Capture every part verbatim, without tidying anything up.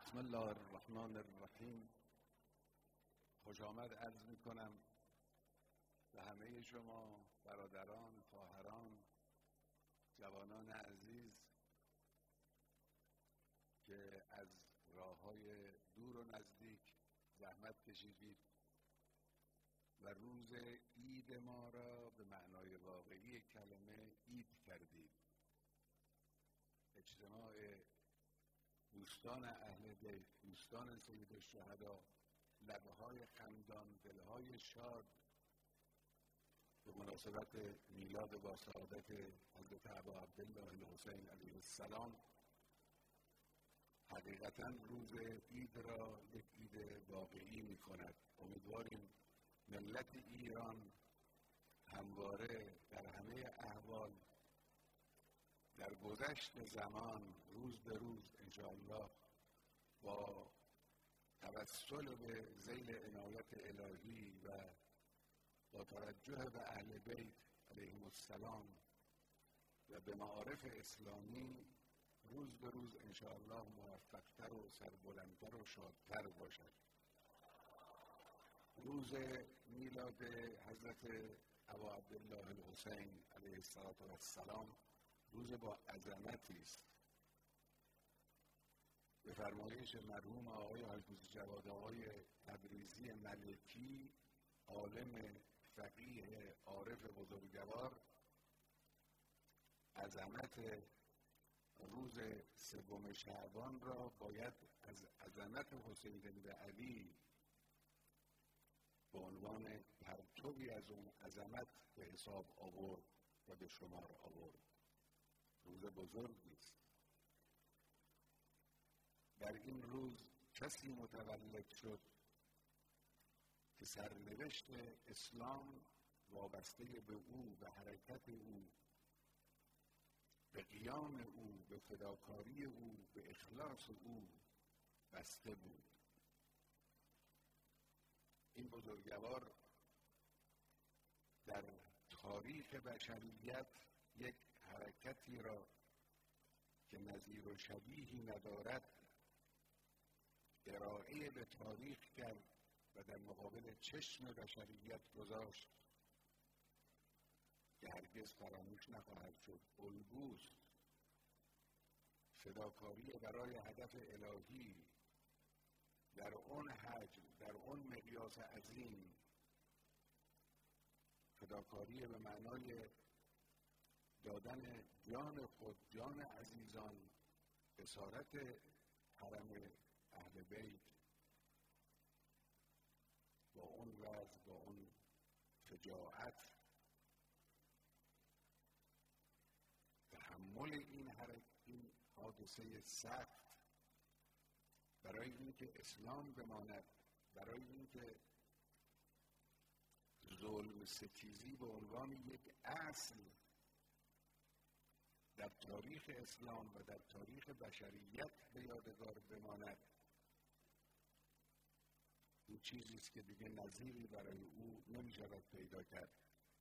بسم الله الرحمن الرحیم. خوش آمد عرض می کنم به همه شما برادران، خواهران، جوانان عزیز که از راه‌های دور و نزدیک زحمت کشیدید و روز عید ما را به معنای واقعی کلمه عید کردید. اجتماع دوستان اهل بیت، دوستان سید الشهدا، لبهای خندان، دلهای شاد به مناسبت میلاد با سعادت حضرت ابا عبدالله الحسین علیه السلام حقیقتاً روز عید را یک عید واقعی می کند. امیدواریم ملت ایران همواره در همه احوال در گذشت زمان روز به روز انشاءالله با توسل به ذیل عنایت الهی و با توجه به اهل بیت علیهم السلام و به معارف اسلامی روز به روز انشاءالله موفقتر و سربلندتر و شادتر باشد. روز میلاد حضرت ابا عبدالله الحسین علیه السلام روز با عظمتی است. به فرمایش مرحوم آقای حافظ جواد آقای تبریزی ملکی، عالم فقیه عارف بزرگوار، عظمت روز سوم شعبان را باید از عظمت حسین بن علی به عنوان پرتوی از اون عظمت به حساب آورد و به شمار آورد. روز بزرگی است. در این روز کسی متولد شد که سرنوشت اسلام وابسته به او، به حرکت او، به قیام او، به فداکاری او، به اخلاص او بسته بود. این بزرگوار در تاریخ بشریت یک حرکتی را که نظیر و شبیهی ندارد ارائه به تاریخ کرد و در مقابل چشم بشریت گذاشت که هرگز فراموش نخواهد شد. الگوست، فداکاری برای هدف الهی در اون حجم، در اون مقیاس عظیم، فداکاری به معنای دادن جان خود، جان عزیزان، اسارت حرم اهل بیت با اون وضع، با اون شجاعت، تحمل این حرکت، این حادثه سخت برای اینکه اسلام بماند، برای اینکه ظلم ستیزی به عنوان یک اصل در تاریخ اسلام و در تاریخ بشریت به یادگار بماند، این چیزی است که دیگه نظیری برای او نمی‌شود پیدا کرد.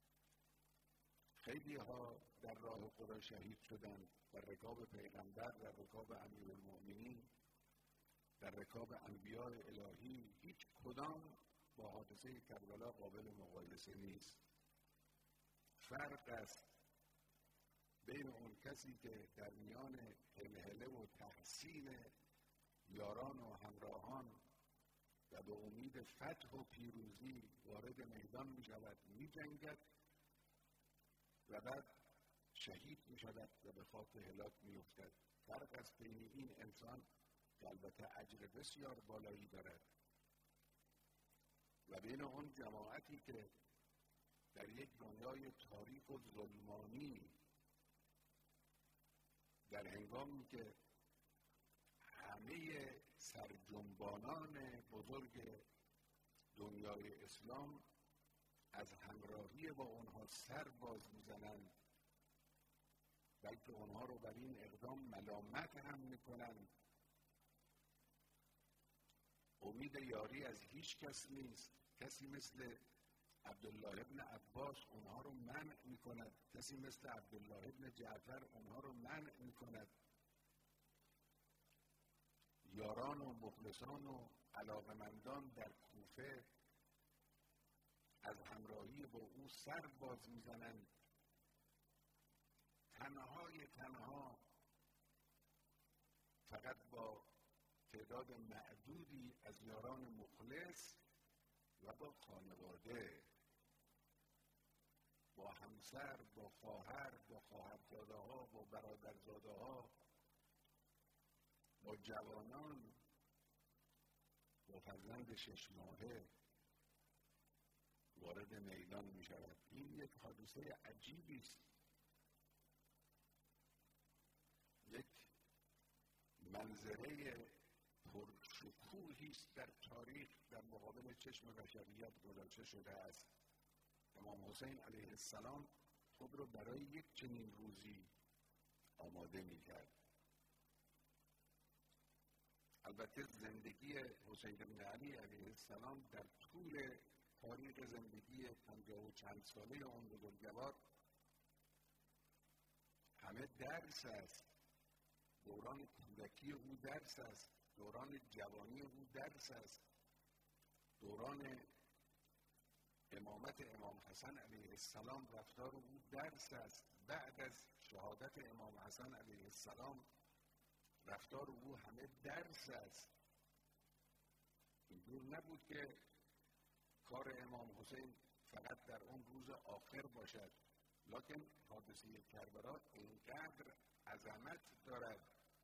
خیلی ها در راه خدا شهید شدند، در رکاب پیغمبر، در رکاب امیرالمؤمنین، در رکاب انبیاء الهی، هیچ کدام با حادثه کربلا قابل مقایسه نیست. فرق است بین اون کسی که در میان هلهله و تحسین یاران و همراهان و به امید فتح و پیروزی وارد میدان می شود، می جنگد و بعد شهید می شود و به خاک هلاک می افتد. فرق است بین این انسان که البته اجر بسیار بالایی دارد و بین اون جماعتی که در یک دنیای تاریک و ظلمانی در هنگامی که همه سرجنبانان بزرگ دنیای اسلام از همراهی با اونها سر باز میزنند، بلکه اونها رو بر این اقدام ملامت هم میکنند. امید یاری از هیچ کس نیست. کسی مثل عبدالله ابن عباس اونها رو منع میکند، کسی مثل عبدالله ابن جعفر اونها رو منع میکند. یاران و مخلصان و علاقمندان در کوفه از همراهی با او سر باز میزنند. تنهای تنها فقط با تعداد معدودی از یاران مخلص و با خانواده، با همسر، با خواهر، با خواهرزاده ها، با برادرزاده ها، با جوانان، با فرزند شش ماهه وارد میدان می شود. این یک حادثه عجیبی است، یک منظره پرشکوهی است در تاریخ در مقابل چشم بشریت گذاشته شده است. امام حسین علیه السلام خود را برای یک چنین روزی آماده می کرد. البته زندگی حسین بن علی علیه السلام در طول تاریخ زندگی پنجاه و چند ساله آن بزرگوار همه درس است. دوران کودکی او درس است، دوران جوانی او درس است، دوران امامت امام حسن علیه السلام رفتار او درس است. بعد از شهادت امام حسن علیه السلام رفتار او همه درس است. اینجور نبود که کار امام حسین فقط در اون روز آخر باشد، لکن حادثه کربلا اینقدر عظمت دارد،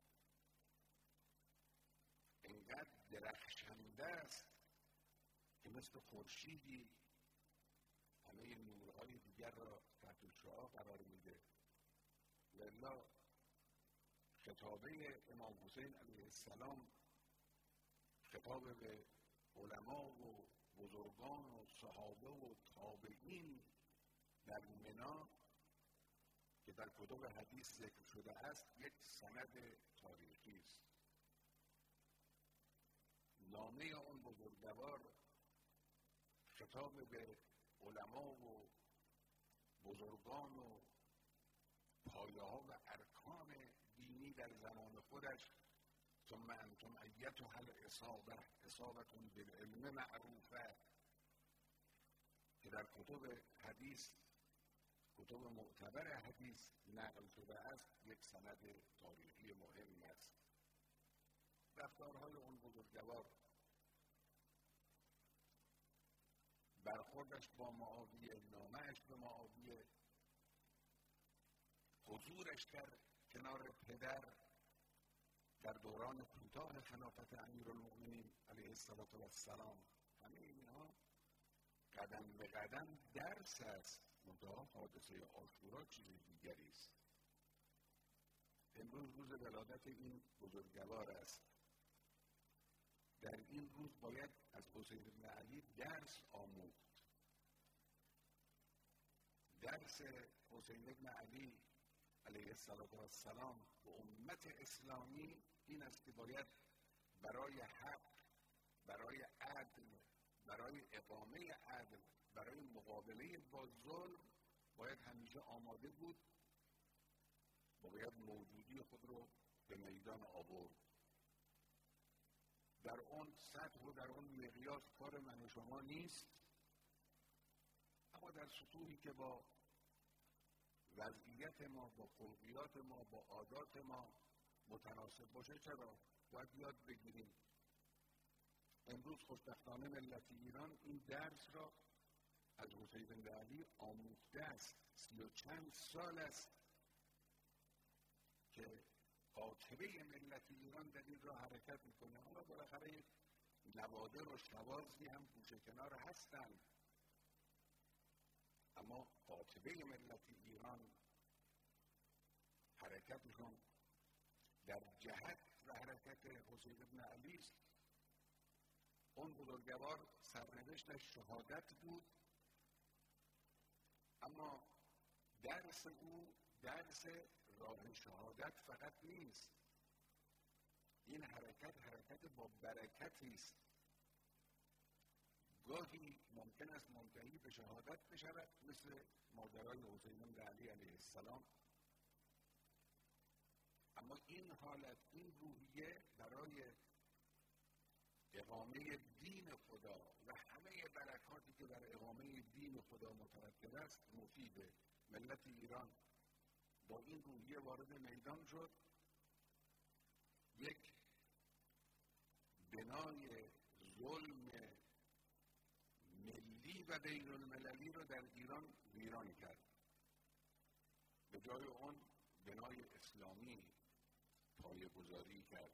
اینقدر درخشنده است که مثل خورشیدی همه نورهای دیگر را تحت شعاع قرار میده. لذا خطابه امام حسین علیه السلام خطاب به علما و بزرگان و صحابه و تابعین در منا که در کتب حدیث ذکر شده است یک سند تاریخی است. نامه آن بزرگوار خطاب به علما و بزرگان و پایه ها و ارکان دینی در زمان خودش، ثم انتم ایتها الاصابه اصابتون بالعلم معروفه، که در کتب حدیث، کتب معتبر حدیث نقل شده است، یک سند تاریخی مهم است. رفتارهای اون بزرگوار، برخوردش با معاویه، نامه‌اش به معاویه، حضورش در کنار پدر در دوران کوتاه خلافت امیرالمؤمنین علیه السلام، همه اینها قدم به قدم درس است. منتها حادثه عاشورا چیز دیگری است. امروز روز ولادت این بزرگوار است. در این روز باید از حسین بن علی درس آموخت. درس حسین بن علی علیه السلام و امت اسلامی این است که باید برای حق، برای عدل، برای اقامه عدل، برای مقابله با ظلم باید همیشه آماده بود و باید موجودی خود رو به میدان آورد. در اون سطح و در اون مقیاس کار من و شما نیست، اما در سطوحی که با وضعیت ما، با خلقیات ما، با عادات ما متناسب باشه، چرا؟ باید یاد بگیریم. امروز خوشبختانه ملت ایران این درس را از حسین بن علی آموخته است. سی و چند سال است که قاطبه ملت ایران در این راه حرکت میکنه. حالا بالاخره یک نوادر و شوازی هم گوشه کنار هستند، اما قاطبه ملت ایران حرکتشون در جهت و حرکت حسین بن علی است. اون بزرگوار سرنوشتش شهادت بود، اما درس او درس راه شهادت فقط نیست. این حرکت حرکت با برکتی است. گاهی ممکن است منتهی به شهادت بشود، مثل ماجرای حسین بن علی علیه السلام، اما این حالت، این روحیه برای اقامه دین خدا و همه برکاتی که بر اقامه دین خدا مترتب است مفیده. ملت ایران با این روحیه وارد میدان شد، یک بنای ظلم ملی و بین المللی رو در ایران ویران کرد. به جای اون بنای اسلامی پایه‌گذاری کرد.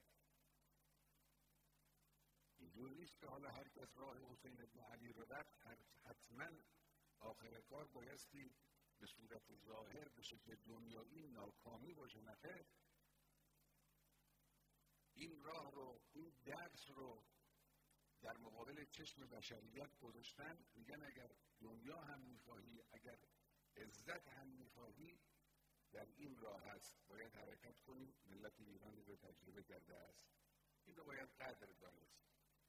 اینجور نیست که حالا هر کس راه حسین ابن علی رو رفت حتما آخر کار بایستی به صورت ظاهر به شکل دنیایی ناکامی باشه. نخیر، این راه رو، این درس رو در مقابل چشم بشریت گذاشتن، میگن اگر دنیا هم میخواهی، اگر عزت هم میخواهی، در این راه هست، باید حرکت کنیم. ملت ایرانی رو تجربه کرده است، این رو باید قدر دانست.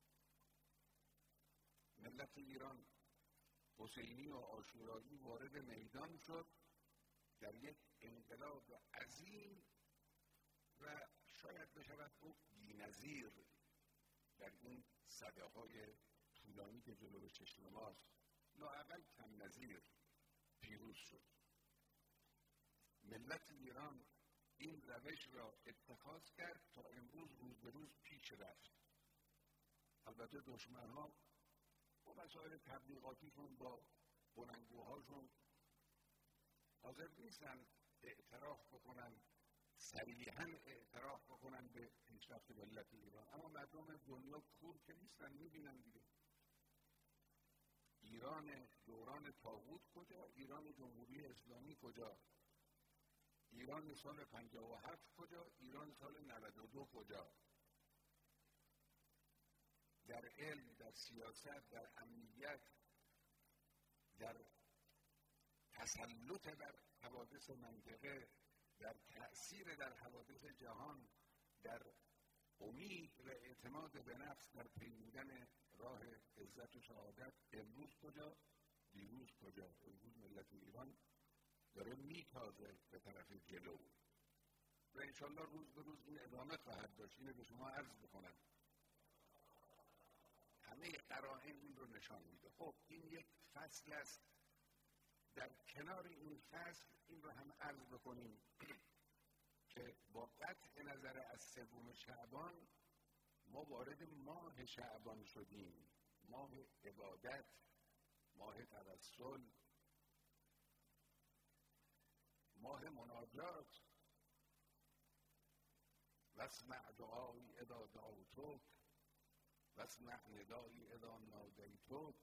ملت ایران حسینی و عاشورایی وارد میدان شد در یک انقلاب عظیم و شاید بشود گفت بی‌نظیر در این سده‌های طولانی که جلو چشم ماست، لااقل کم نظیر پیروز شد. ملت ایران این روش را اتخاذ کرد تا امروز روز به روز پیش رفت. البته دشمن‌ها با مسائل تبلیغاتیشون، با بلندگوهاشون حاضر نیستن اعتراف بکنن، صریحاً اعتراف بکنن به پیشرفت ملت ایران، اما مردم دنیا کور که نیستن، میبینن دیگه. ایران دوران طاغوت کجا؟ ایران جمهوری اسلامی کجا؟ ایران سال پنجاه و هفت کجا؟ ایران سال نود و دو کجا؟ در علم، در سیاست، در امنیت، در تسلط بر حوادث منطقه، در تأثیر در حوادث جهان، در امید و اعتماد به نفس، در پیمودن راه عزت و سعادت، امروز کجا؟ دیروز کجا؟ امروز ملت ایران داره میتازه به طرف جلو و انشالله روز به روز این ادامه خواهد داشت. اینو به شما عرض بکنم، همه قرائن این رو نشان میده. خب این یک فصل است. در کنار این فصل این رو هم عرض بکنیم که با قطع نظر از سوم شعبان ما وارد ماه شعبان شدیم، ماه عبادت، ماه توسل، ماه مناجات. واسمع دعایی اذا دعوتک واسمع ندایی اذا نادیتک.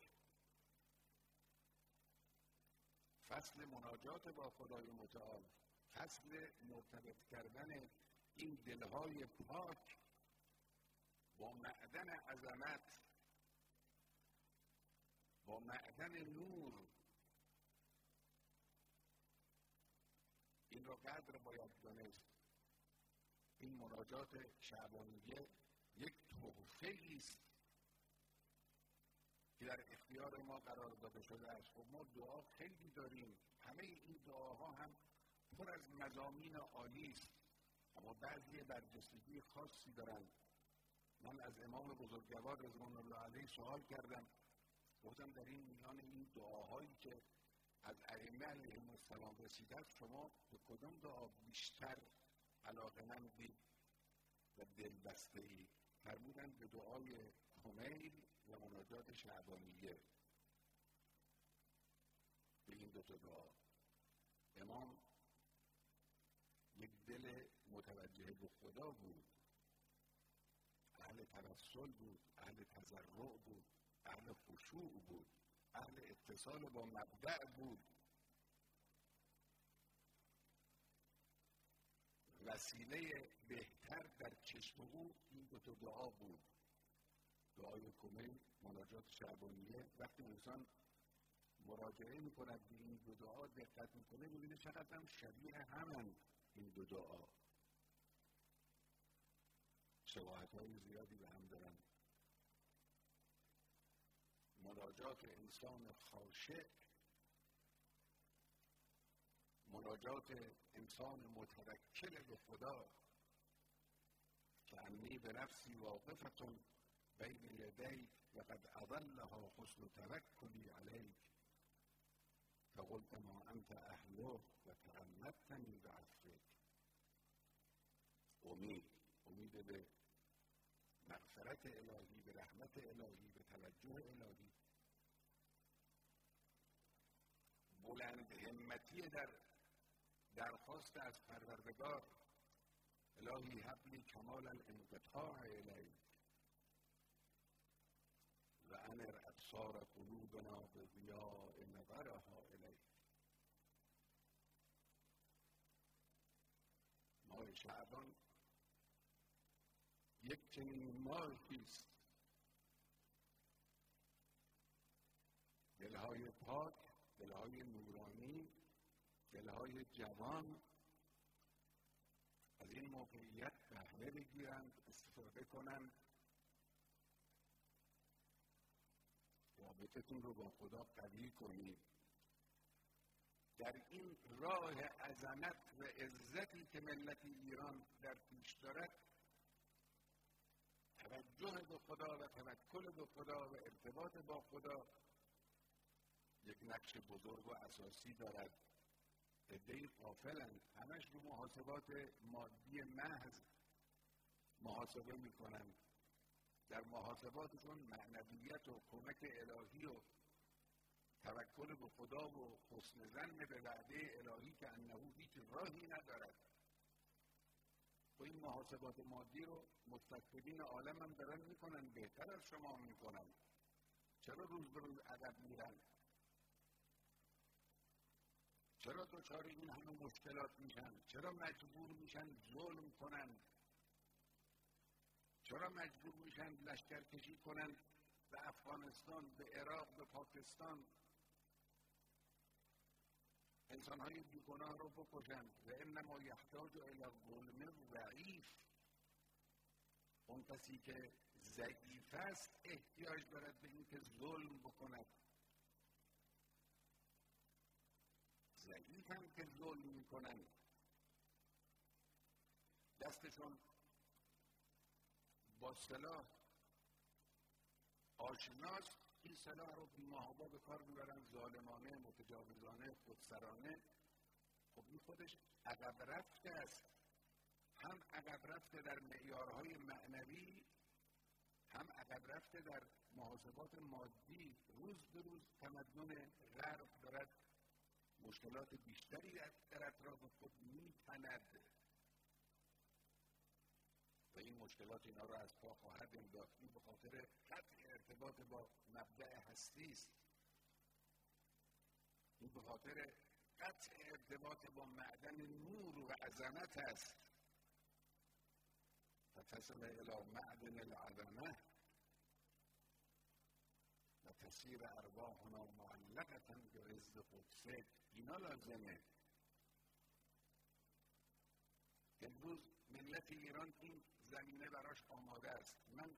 فصل مناجات با خدای متعال، فصل مرتبط کردن این دلهای پاک با معدن عظمت، با معدن نور. این را قدر باید دانست. این مناجات شعبانیه یک تحفه‌ای است که در اختیار ما قرار داده شده است. خب ما دعا خیلی داریم، همه این دعاها هم پر از مضامین عالی است، اما بعضی برجستگی خاصی دارند. من از امام بزرگوار رضوان الله علیه سوال کردم، گفتم در این میان این دعاهایی که از ائمه علیهم السلام رسیده است، شما به کدام دعا بیشتر علاقه‌مندید و دلبسته‌ای؟ فرمودند به دعای کمیل و مناجات شعبانیه. به این دو تا دعا امام یک دل متوجه به خدا بود، اهل توسل بود، اهل تضرع بود، اهل خشوع بود، اهل اتصال با مبدأ بود. وسیله بهتر در چشم او این دو تا دعا بود، دعای کمیل، مناجات شعبانیه. وقتی انسان مراجعه میکند به این دو دعا، دقت میکنه، میبینه چقدر هم شبیه همن این دو دعا، شباهت‌های زیادی به هم دارن. مناجات انسان خاشع، مناجات انسان متوکل به خدا که انی به نفسی واقفتون بین یدیک لقد اضلها حسن توکلی علیک فقلت ما انت اهله و تغمدتنی بعفوک. امید امید به مغفرت الهی، به رحمت الهی، به توجه الهی، بلند همتی در درخواست از پروردگار الهی حبلی کمال الانقطاع الیک و انر ابصار قلوبنا به ضیاء نظرها الیک. ماه شعبان یک چنین ماهی است دلهای پاک، دلهای نورانی، دلهای جوان از این موقعیت بهره بگیرند، استفاده کنند، رابطتون رو با خدا قوی کنید. در این راه عظمت و عزتی که ملت ایران در پیش دارد، توجه به خدا و توکل به خدا و ارتباط با خدا یک نقش بزرگ و اساسی دارد. عده‌ای غافلند، همش رو محاسبات مادی محض محاسبه میکنند، در محاسباتشون معنویت و کمک الهی و توکل به خدا و حسن ظن به وعده الهی که انه هیچ راهی ندارد. و این محاسبات مادی رو مستکبرین عالم هم دارن میکنن، بهتر از شما میکنن. چرا روز به روز عقب میرن؟ چرا دچار این همه مشکلات میشن؟ چرا مجبور میشن ظلم کنن؟ چرا مجبور میشن لشکر کشی کنن به افغانستان، به عراق، به پاکستان، انسانهای بیگناه رو بکشن؟ و انما یحتاج الی الظلم ضعیف. اون کسی که ضعیف است احتیاج دارد به اینکه ظلم بکند. ضعیف هم که ظلم میکنن، دستشون با سلاح آشناست، این سلاح رو بی‌محابا به کار میبرن، ظالمانه، متجاوزانه، خودسرانه. خب این خودش عقب رفته است، هم عقب رفته در معیارهای معنوی، هم عقب رفته در محاسبات مادی. روز به روز تمدن غرب دارد مشکلات بیشتری در اطراف خود میتند و این مشکلات اینا رو از پا خواهد انداخت. این به خاطر قطع ارتباط با مبدأ هستی است، این به خاطر قطع ارتباط با معدن نور و عظمت است. فتصل الی معدن العظمه و تسیر ارواحنا معلقة برزق قدسک. اینا لازمه. امروز ملت ایران این زمینه براش آماده است. من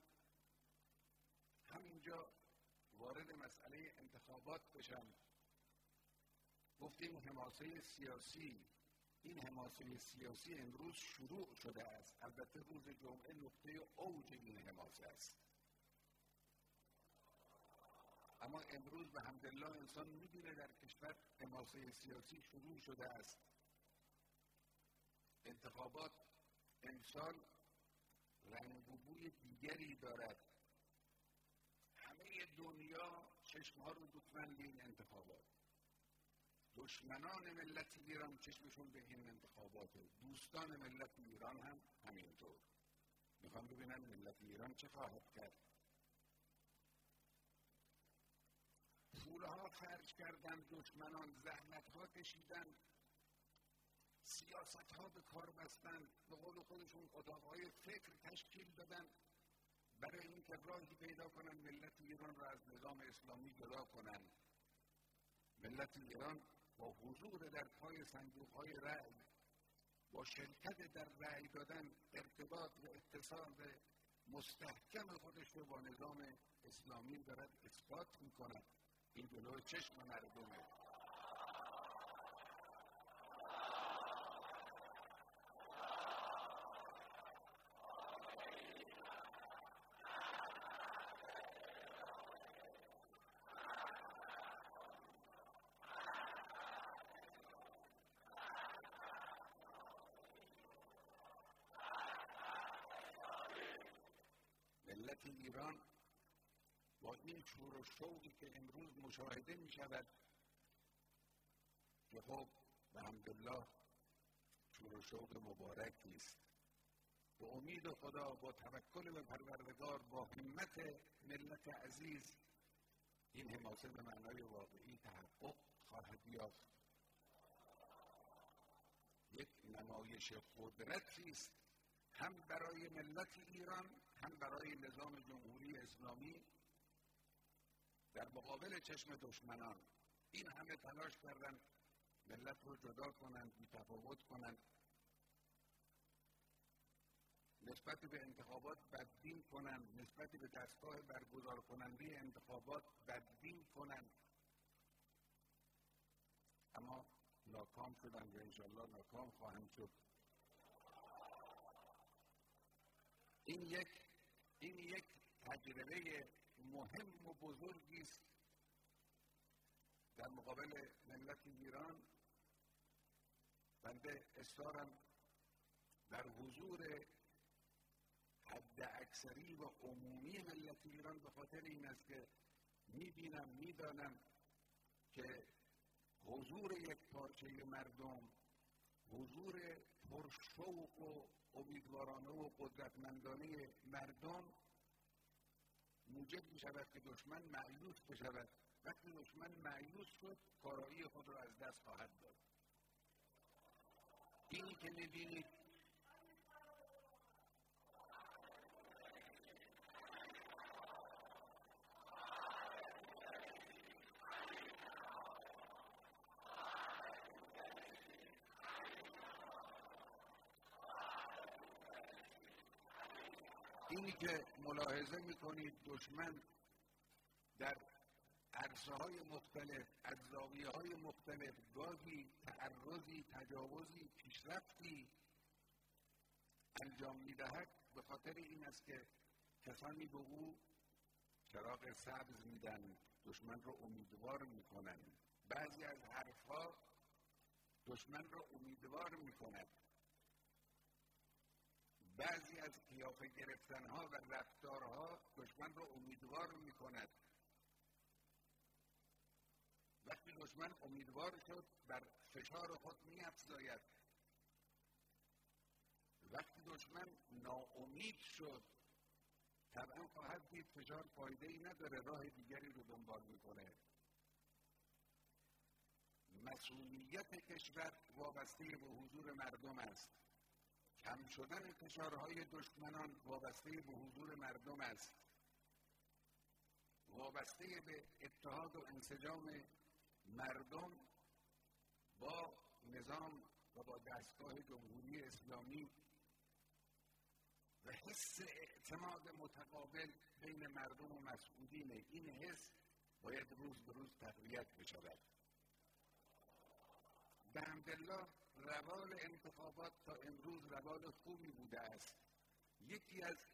همینجا وارد مسئله انتخابات بشم. گفتیم حماسه سیاسی، این حماسه سیاسی امروز شروع شده است. البته روز جمعه نقطه اوج این حماسه است، اما امروز به حمدالله انسان می‌بینه در کشور حماسه سیاسی شروع شده است. انتخابات امسال رنگ و بوی دیگری دارد. همه دنیا چشمها رو دوختن به این انتخابات. دشمنان ملت ایران چشمشون به این انتخابات، دوستان ملت ایران هم همینطور. میخوام ببینن ملت ایران چه خواهد کرد. پولها خرج کردن دشمنان، زحمتها کشیدن، سیاستها به کار بستن، به قول خودشون اتاقهای فکر تشکیل دادن برای اینکه راهی پیدا کنن ملت ایران را از نظام اسلامی جدا کنن. ملت ایران با حضور در پای صندوقهای رأی، با شرکت در رأی دادن، ارتباط و اتصال مستحکم خودش رو با نظام اسلامی دارد اثبات می‌کند. این جلو چشم مردمه. ملت ایران با این شور و شوقی که امروز مشاهده می شود که خب الحمدلله شور و شوق مبارکی است. به امید خدا، با توکل به پروردگار، با همت ملت عزیز، این حماسه به معنای واقعی تحقق خواهد یافت. یک نمایش قدرتی است هم برای ملت ایران هم برای نظام جمهوری اسلامی در مقابل چشم دشمنان. این همه تلاش کردن ملت رو جدا کنند، بی‌تفاوت کنند، نسبت به انتخابات بدبین کنند، نسبت به دستگاه برگزار کننده انتخابات بدبین کنند، اما ناکام شدند و انشالله ناکام خواهند شد. این یک این یک تجربه مهم و بزرگی است در مقابل ملت ایران. بنده اصرارم در حضور حد اکثری و عمومی ملت ایران به خاطر این است که میبینم میدانم که حضور یک پارچه مردم، حضور پرشوق و امیدوارانه و قدرتمندانه مردم موجب می شود که دشمن مایوس بشود. وقتی دشمن مایوس شد کارایی خود را از دست خواهد داد. اینی که می بینید اینی که ملاحظه میکنید دشمن در عرصه‌های مختلف، از زاویه‌های مختلف، گاهی تعرضی، تجاوزی، پیشرفتی انجام میدهد، به خاطر این است که کسانی به او چراغ سبز میدن، دشمن را امیدوار میکنند. بعضی از حرفها دشمن را امیدوار میکند، بعضی از قیافه گرفتنها و رفتارها دشمن را امیدوار میکند. وقتی دشمن امیدوار شد بر فشار خود می‌افزاید. وقتی دشمن ناامید شد طبعا خواهد دید فشار فایده‌ای نداره، راه دیگری رو دنبال میکنه. مسئولیت کشور وابسته به حضور مردم است. کم شدن فشارهای دشمنان وابسته به حضور مردم است، وابسته به اتحاد و انسجام مردم با نظام و با دستگاه جمهوری اسلامی و حس اعتماد متقابل بین مردم و مسئولین. این حس باید روز به روز تقویت بشود. به حمدالله روال انتخابات تا امروز روال خوبی بوده است. یکی از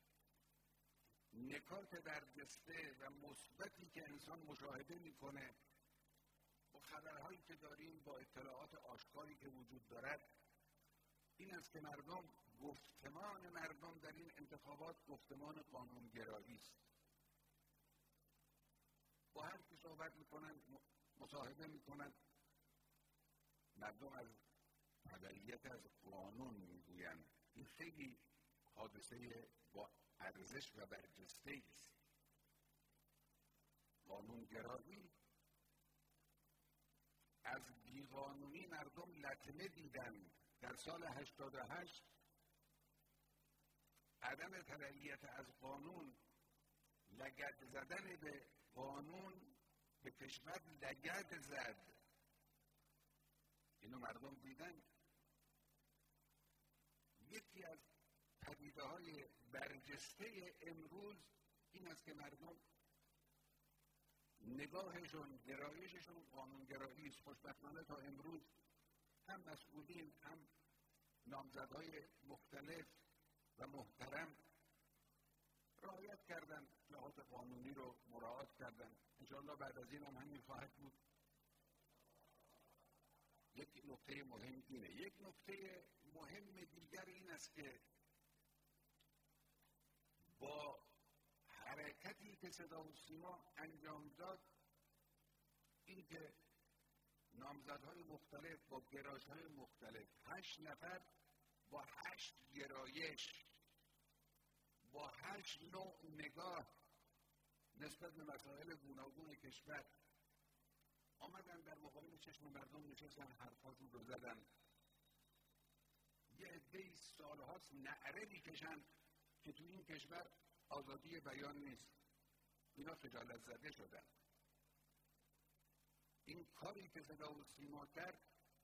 نکات برجسته و مثبتی که انسان مشاهده میکنه با خبرهایی که داریم، با اطلاعات آشکاری که وجود دارد، این است که مردم، گفتمان مردم در این انتخابات گفتمان قانونگرایی است. با هر کی صحبت میکنن، مصاحبه میکنن، مردم از تبعیت از قانون میگویند. این خیلی حادثه با ارزش و برجسته است. قانونگرایی، از بیقانونی مردم لطمه دیدن. در سال هشتاد و هشت عدم تبعیت از قانون، لگد زدن به قانون به کشور لگد زد. اینو مردم دیدن. یکی از پدیده‌های برجسته امروز این است که مردم نگاهشون، گرایششون قانونگرایی است. خوشبختانه تا امروز هم مسئولین هم نامزدهای مختلف و محترم رعایت کردن، لحاظ قانونی رو مراعات کردن. انشاءالله بعد از این هم همین خواهد بود. یک نکته مهم اینه. یک نکته مهم دیگر این است که با که صدا و سیما انجام داد این که نامزدهای مختلف با گرایش‌های مختلف، هشت نفر با هشت گرایش، با هشت نوع نگاه نسبت به مسائل گوناگون کشور آمدن در مقابل چشم مردم نشستن، حرفاشون رو زدن. یه عده‌ای سالهاست نعره میکشن که تو این کشور آزادی بیان نیست. اینا خجالت زده شدن. این کاری که صدا و سیما کرد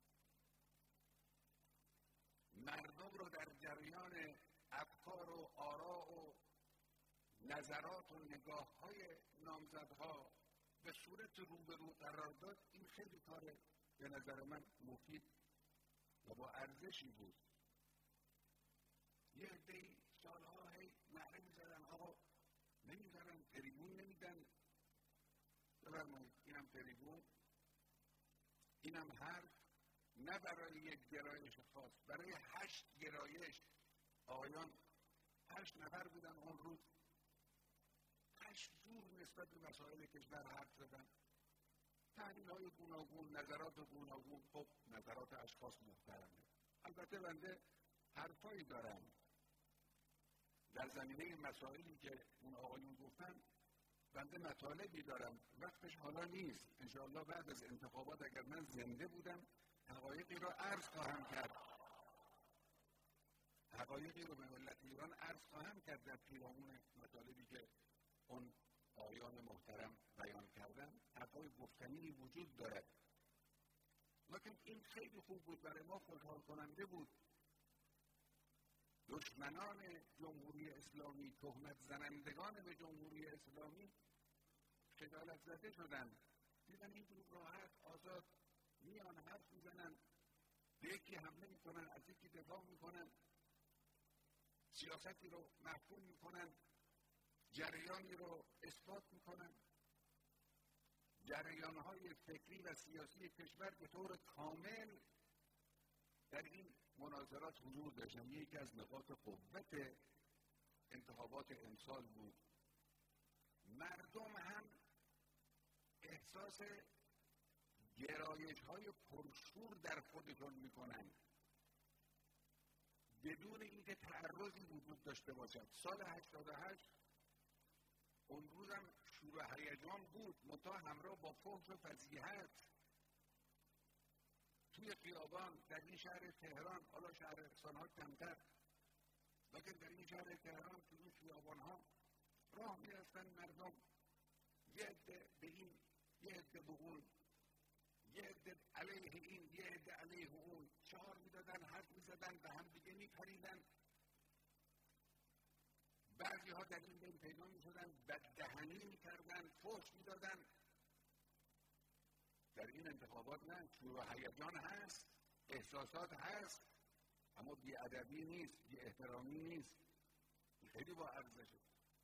مردم رو در جریان افکار و آراء و نظرات و نگاه‌های نامزدها به صورت روبرو قرار داد. این خیلی کار به نظر من مفید و با ارزشی بود. یه عده‌ای سالها هی نعره می‌زدن آقا نمی‌ذارن تریبون نمیدن، بفرمایید اینم تریبون، اینم حرف، نه برای یک گرایش خاص، برای هشت گرایش. آقایان هشت نفر بودن اون روز، هشت جور نسبت به مسائل کشور حرف زدن، تحلیل‌های گوناگون، نظرات گوناگون. خب نظرات اشخاص محترمه. البته بنده حرفایی دارم در زمینه مسائلی که اون آقایون گفتن، بنده مطالبی دارم، وقتش حالا نیست. انشاءالله بعد از انتخابات اگر من زنده بودم حقایقی را عرض خواهم کرد، حقایقی رو به ملت ایران عرض خواهم کرد در پیرامون مطالبی که اون آقایان محترم بیان کردن. حرفای گفتنی وجود دارد، لیکن این خیلی خوب بود، برای ما خوشحال کننده بود. دشمنان جمهوری اسلامی، تهمت زنندگان به جمهوری اسلامی خجالت زده شدن، دیدن این جور راحت آزاد میان حرف میزنن، به یکی حمله میکنن، از یکی دفاع میکنن، سیاستی رو محکوم میکنن، جریانی رو اثبات میکنن. جریانهای فکری و سیاسی کشور به طور کامل در این مناظرات حضور داشتن. یکی از نقاط قوت انتخابات امسال بود. مردم هم احساس گرایش‌های پرشور در خودشون میکنن بدون اینکه تعرضی وجود داشته باشد. سال هشتاد و هشت اون روزم شور و هیجان بود، منتها همراه با فحش و فضیحت. توی خیابان در این شهر تهران، حالا شهرستان‌ها کمتر، لیکن در این شهر تهران توی این خیابان‌ها راه می‌رفتن مردم، یه عده به این، یه عده به اون، یه عده علیه این، یه عده علیه اون، شعار می‌دادن، حرف می‌زدن، به هم دیگه می‌پریدن. بعضی ها در این بین پیدا می‌شدن، بددهنی می‌کردن، فحش می‌دادن. در این انتخابات نه، شور و هیجان هست، احساسات هست، اما بی‌ادبی نیست، بی‌احترامی نیست. خیلی با ارزشه.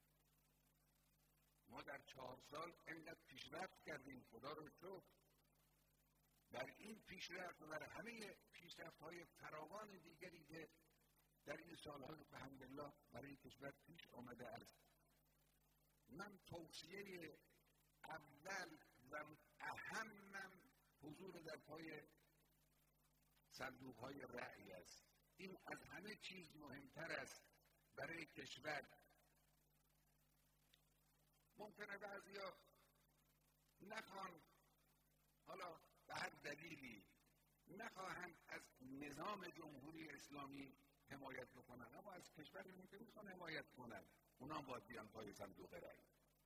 ما در چهار سال اینقدر پیشرفت کردیم، خدا رو شکر. در این پیشرفت و در همه پیشرفت‌های فراوان دیگری که در این سال‌ها الحمدلله برای کشور پیش آمده است، من توصیه اول و اهمم حضور در پای صندوق‌های رأی است. این از همه چیز مهمتر است برای کشور. ممکنه بعضیا نخوان، حالا به هر دلیلی نخواهند از نظام جمهوری اسلامی حمایت بکنن، اما از کشوری که میخوان حمایت کنن، اونا هم باید بیان پای صندوق رأی.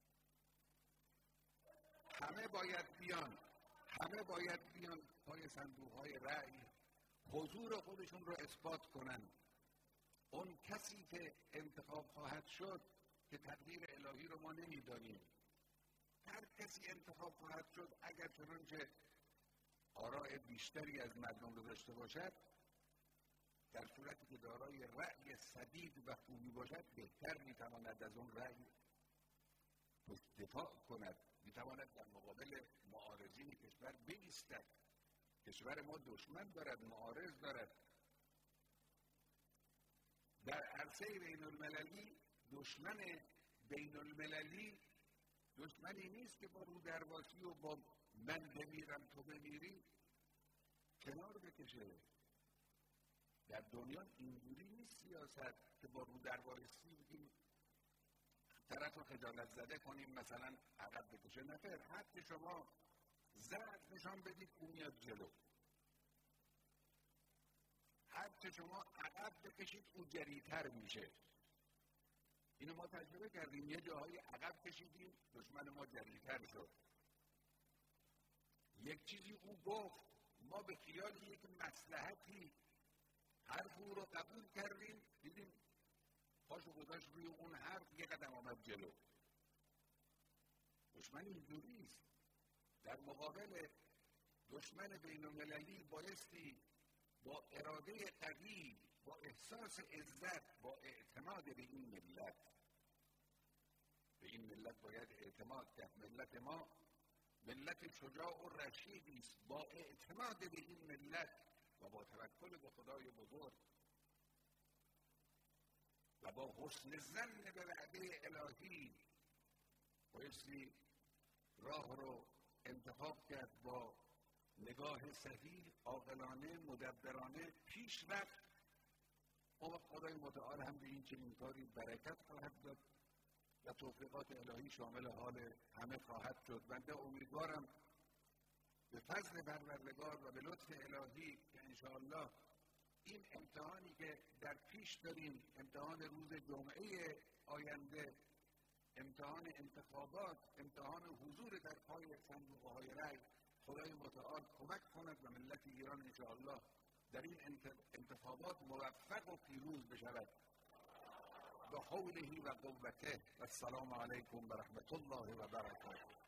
همه باید بیان، همه باید بیان پای صندوق‌های رأی، حضور خودشون رو اثبات کنن. اون کسی که انتخاب خواهد شد که تقدیر الهی رو ما نمیدانیم، هر کسی انتخاب خواهد شد اگر چنانچه آراء بیشتری از مردم رو داشته باشد، در صورتی که دارای رأی سدید و خوبی باشد، بهتر میتواند از اون رأی دفاع کند، میتواند در مقابل معارضین کشور بایستد. کشور ما دشمن دارد، معارض دارد. در عرصه بین المللی دشمن بین المللی دشمنی نیست که با رو درواسی و با من بمیرم تو بمیری کنار بکشه. در دنیا اینجوری نیست سیاست که با رو درواسی بگیم طرف رو خجالت زده کنیم مثلا عقب بکشه. نفر حتی شما ضعف نشان بدید اون میاد جلو، حتی شما عقب بکشید اون جریتر میشه. اینو ما تجربه کردیم، یه جاهای عقب کشیدیم دشمن ما جریتر شد. یک چیزی او گفت ما به خیال یک مصلحتی حرف او رو قبول کردیم، دیدیم پاشو گذاشت روی اون حرف یه قدم آمد جلو. دشمن اینجوریست. در مقابل دشمن بین المللی بایستی با اراده قوی، با احساس عزت، با اعتماد به این ملت، به این ملت باید اعتماد کرد. ملت ما ملت شجاع و رشیدی است. با اعتماد به این ملت و با توکل به خدای بزرگ و با حسن ظن به وعده الهی بایستی راه رو انتخاب کرد، با نگاه صحیح، عاقلانه، مدبرانه پیش رفت. اون وقت خدای متعال هم به این چنین کاری برکت خواهد داد و توفیقات الهی شامل حال همه خواهد شد. بنده امیدوارم به فضل پروردگار و به لطف الهی که انشاءالله این امتحانی که در پیش داریم، امتحان روز جمعه آینده، امتحان انتخابات، امتحان حضور در پای صندوق‌های رای، خدای متعال کمک کند و ملت ایران انشاءالله در این انتخابات موفق و پیروز بشود. به حوله و قوته. و السلام علیکم و رحمت الله و برکاته.